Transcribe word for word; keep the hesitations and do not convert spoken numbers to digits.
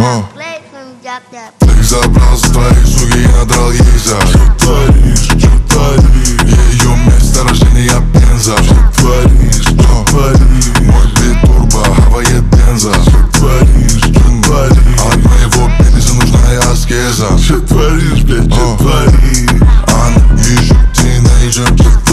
Ты забрал с твоих суги и надрал ей за. Что творишь, что творишь? Ее место рождения Пенза. Что творишь, что творишь? Мой бит турбо, хавает бенза. Что творишь, что творишь? От моего пениса нужна и аскеза. Что творишь, блядь, что творишь? Она ищет тинейджер.